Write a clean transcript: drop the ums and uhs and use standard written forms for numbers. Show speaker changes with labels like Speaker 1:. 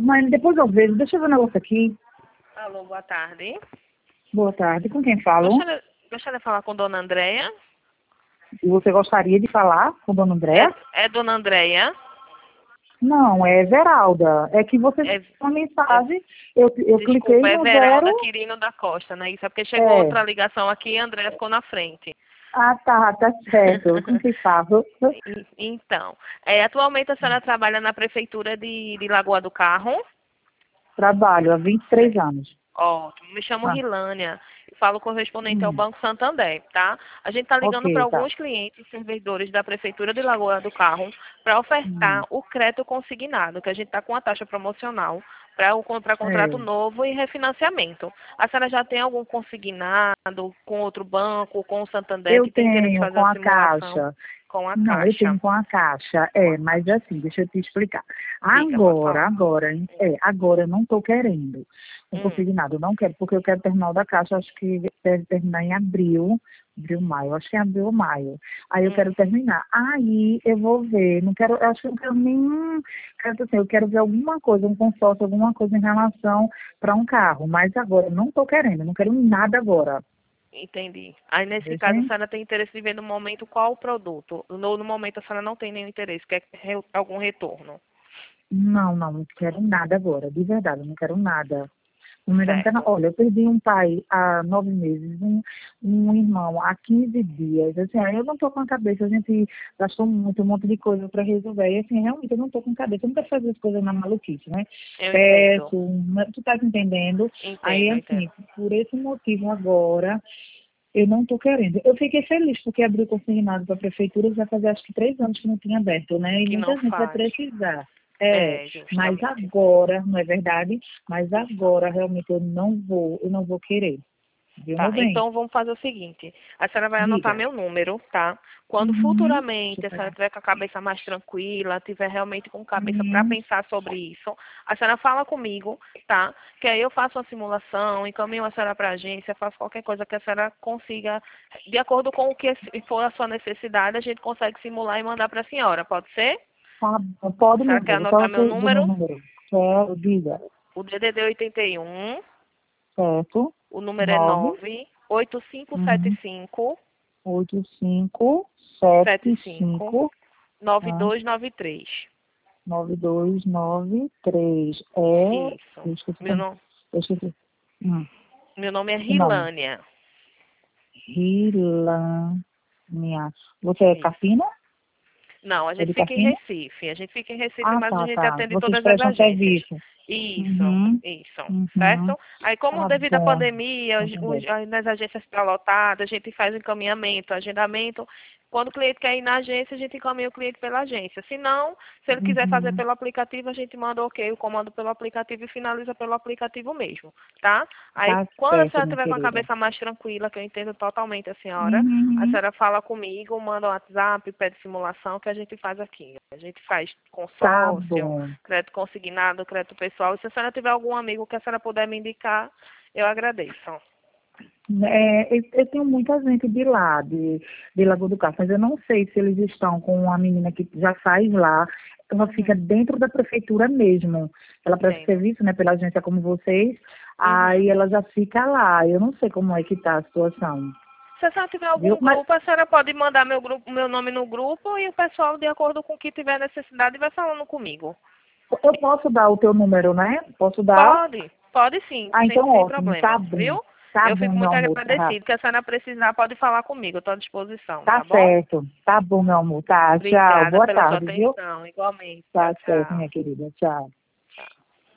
Speaker 1: Mas depois eu vejo. Deixa eu ver o negócio aqui.
Speaker 2: Alô, boa tarde.
Speaker 1: Boa tarde. Com quem falo?
Speaker 2: Gostaria de falar com Dona Andréia.
Speaker 1: E você gostaria de falar com a dona André?
Speaker 2: É Dona Andréia?
Speaker 1: Não, é Veralda. É que você fez uma mensagem, eu cliquei
Speaker 2: Desculpa, é
Speaker 1: no zero.
Speaker 2: Veralda Quirino da Costa, né? Isso é porque chegou
Speaker 1: É.
Speaker 2: outra ligação aqui e a Andréia ficou na frente.
Speaker 1: Ah, tá certo. Com quem falo?
Speaker 2: Então, atualmente a senhora trabalha na prefeitura de Lagoa do Carro?
Speaker 1: Trabalho há 23 anos.
Speaker 2: Ótimo. Me chamo
Speaker 1: Ah,
Speaker 2: Rilânia. Falo correspondente ao
Speaker 1: hum,
Speaker 2: Banco Santander, tá? A gente está ligando para
Speaker 1: ok, tá.
Speaker 2: alguns clientes e servidores da Prefeitura de Lagoa do Carro para ofertar
Speaker 1: Hum,
Speaker 2: o crédito consignado, que a gente está com a taxa promocional para contrato
Speaker 1: é.
Speaker 2: novo e refinanciamento. A senhora já tem algum consignado com outro banco, com o Santander,
Speaker 1: Eu
Speaker 2: que tem interesse em
Speaker 1: tenho
Speaker 2: fazer
Speaker 1: com
Speaker 2: uma
Speaker 1: a
Speaker 2: simulação
Speaker 1: Caixa.
Speaker 2: com a
Speaker 1: Não, eu
Speaker 2: Caixa?
Speaker 1: tenho com a Caixa.
Speaker 2: Com a
Speaker 1: Mas
Speaker 2: Caixa.
Speaker 1: assim, deixa eu te explicar.
Speaker 2: Diga, pode falar.
Speaker 1: Agora eu não estou querendo. Não
Speaker 2: Hum,
Speaker 1: consegui nada, eu não quero, porque eu quero terminar o da Caixa, acho que deve terminar em maio, acho que é abril ou maio. Aí eu
Speaker 2: hum.
Speaker 1: quero terminar. Aí eu vou ver, não quero, eu acho que eu não quero nenhum, quero, assim, eu quero ver alguma coisa, um consórcio, alguma coisa em relação para um carro, mas agora eu não estou querendo, eu não quero nada agora.
Speaker 2: Entendi. Aí, nesse caso, a
Speaker 1: Entende?
Speaker 2: senhora tem interesse de ver no momento qual o produto. No momento, a senhora não tem nenhum interesse, quer algum retorno.
Speaker 1: Não quero nada agora, de verdade, eu não quero nada. Não me dá muita
Speaker 2: Certo.
Speaker 1: Olha, eu perdi um pai há 9 meses, um irmão há 15 dias. Assim, aí eu não estou com a cabeça, a gente gastou muito, um monte de coisa para resolver. E assim, realmente eu não estou com cabeça, eu não quero fazer as coisas na maluquice, né?
Speaker 2: Eu entendo.
Speaker 1: Peço, tu tá entendendo? Aí,
Speaker 2: Entendo,
Speaker 1: assim,
Speaker 2: entendo.
Speaker 1: por esse motivo agora, eu não estou querendo. Eu fiquei feliz porque abriu consignado para a prefeitura, já fazia acho que 3 anos que não tinha aberto, né? E
Speaker 2: Que não
Speaker 1: muita gente vai
Speaker 2: faz.
Speaker 1: precisar.
Speaker 2: É,
Speaker 1: Mas
Speaker 2: justamente.
Speaker 1: agora, não é verdade? Mas agora realmente eu não vou querer. Viu,
Speaker 2: Tá,
Speaker 1: meu bem?
Speaker 2: então vamos fazer o seguinte. A senhora vai anotar
Speaker 1: Diga.
Speaker 2: meu número, tá? Quando
Speaker 1: Deixa
Speaker 2: futuramente
Speaker 1: eu
Speaker 2: a senhora
Speaker 1: pegar.
Speaker 2: tiver com a cabeça mais tranquila, tiver realmente com cabeça para
Speaker 1: Uhum.
Speaker 2: pensar sobre isso, a senhora fala comigo, tá? Que aí eu faço uma simulação, encaminho a senhora para a agência, faço qualquer coisa que a senhora consiga, de acordo com o que for a sua necessidade, a gente consegue simular e mandar para a senhora, pode ser?
Speaker 1: Tá, pode
Speaker 2: A senhora quer
Speaker 1: mesmo.
Speaker 2: anotar
Speaker 1: Qual é
Speaker 2: meu
Speaker 1: o meu
Speaker 2: número?
Speaker 1: número? Quero, diga.
Speaker 2: O DDD 81,
Speaker 1: Certo.
Speaker 2: o número é
Speaker 1: 9,
Speaker 2: 98575
Speaker 1: 8, 5, 7,
Speaker 2: 75
Speaker 1: 5,
Speaker 2: 9293.
Speaker 1: 9293. É.
Speaker 2: Isso.
Speaker 1: Eu esqueci
Speaker 2: Meu,
Speaker 1: como.
Speaker 2: no...
Speaker 1: Eu esqueci. Hum,
Speaker 2: Meu nome é
Speaker 1: o nome.
Speaker 2: Rilânia.
Speaker 1: Rilânia. Você é
Speaker 2: Isso.
Speaker 1: Carpina?
Speaker 2: Não, a
Speaker 1: É
Speaker 2: gente
Speaker 1: de
Speaker 2: fica em
Speaker 1: Carpina?
Speaker 2: Recife. A gente fica em Recife,
Speaker 1: Ah,
Speaker 2: mas a
Speaker 1: tá,
Speaker 2: gente
Speaker 1: tá.
Speaker 2: atende
Speaker 1: Vocês
Speaker 2: todas as
Speaker 1: prestam
Speaker 2: agências.
Speaker 1: serviço.
Speaker 2: Isso,
Speaker 1: Uhum,
Speaker 2: isso.
Speaker 1: uhum.
Speaker 2: Certo? Aí, como
Speaker 1: Tá
Speaker 2: devido à
Speaker 1: bom.
Speaker 2: pandemia,
Speaker 1: Tô entendendo.
Speaker 2: as agências estão lotadas, a gente faz o encaminhamento, agendamento. Quando o cliente quer ir na agência, a gente encaminha o cliente pela agência. Se não, se ele quiser fazer
Speaker 1: Uhum.
Speaker 2: pelo aplicativo, a gente manda ok, o comando pelo aplicativo e finaliza pelo aplicativo mesmo, tá? Aí,
Speaker 1: Tá
Speaker 2: quando a
Speaker 1: certo,
Speaker 2: senhora
Speaker 1: minha
Speaker 2: tiver com a
Speaker 1: querida.
Speaker 2: cabeça mais tranquila, que eu entendo totalmente a
Speaker 1: Uhum.
Speaker 2: senhora fala comigo, manda um WhatsApp, pede simulação que a gente faz aqui. A gente faz
Speaker 1: Tá
Speaker 2: consórcio,
Speaker 1: bom.
Speaker 2: crédito consignado, crédito pessoal. E se a senhora tiver algum amigo que a senhora puder me indicar, eu agradeço.
Speaker 1: Eu tenho muita gente de lá, de Lagoa do Carro, mas eu não sei se eles estão com uma menina que já faz lá. Ela fica
Speaker 2: Uhum,
Speaker 1: dentro da prefeitura mesmo. Ela presta
Speaker 2: entendo.
Speaker 1: serviço, né, pela agência como vocês.
Speaker 2: Uhum.
Speaker 1: Aí ela já fica lá. Eu não sei como é que tá a situação.
Speaker 2: Se a senhora tiver
Speaker 1: Viu?
Speaker 2: algum
Speaker 1: Mas
Speaker 2: grupo, a senhora pode mandar meu nome no grupo e o pessoal, de acordo com o que tiver necessidade, vai falando comigo.
Speaker 1: eu posso dar o teu número, né? Posso dar?
Speaker 2: Pode sim,
Speaker 1: Ah, então
Speaker 2: sem
Speaker 1: ótimo. Tá
Speaker 2: problemas,
Speaker 1: bom.
Speaker 2: viu?
Speaker 1: Tá
Speaker 2: Eu
Speaker 1: bom,
Speaker 2: fico
Speaker 1: meu
Speaker 2: muito
Speaker 1: amor. Tá,
Speaker 2: agradecida. Que a senhora precisar, pode falar comigo. Eu estou à disposição,
Speaker 1: tá
Speaker 2: tá bom?
Speaker 1: certo. Tá bom, meu amor. Tá, tchau.
Speaker 2: Obrigada
Speaker 1: Boa
Speaker 2: pela sua
Speaker 1: tarde, viu?
Speaker 2: atenção. Igualmente. Tchau,
Speaker 1: Tá certo,
Speaker 2: tchau.
Speaker 1: minha querida. Tchau.